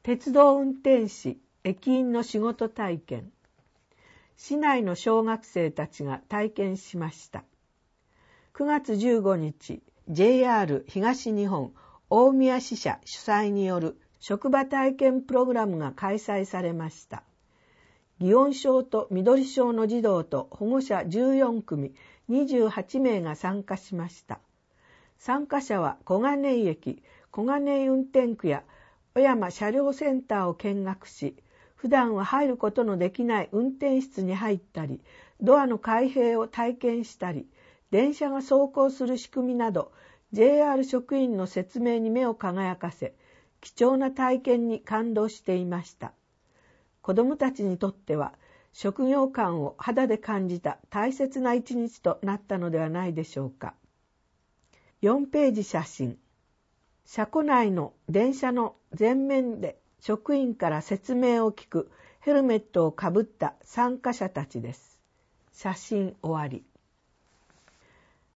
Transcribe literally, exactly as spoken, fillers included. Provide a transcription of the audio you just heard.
鉄道運転士、駅員の仕事体験。市内の小学生たちが体験しました。くがつじゅうごにち、ジェイアール 東日本大宮支社主催による職場体験プログラムが開催されました。祇園小と緑小の児童と保護者じゅうよんくみにじゅうはちめいが参加しました。参加者は小金井駅、小金井運転区や小山車両センターを見学し、普段は入ることのできない運転室に入ったり、ドアの開閉を体験したり、電車が走行する仕組みなど、ジェイアール 職員の説明に目を輝かせ、貴重な体験に感動していました。子どもたちにとっては、職業観を肌で感じた大切な一日となったのではないでしょうか。よんページ写真。車庫内の電車の前面で職員から説明を聞くヘルメットをかぶった参加者たちです。写真終わり。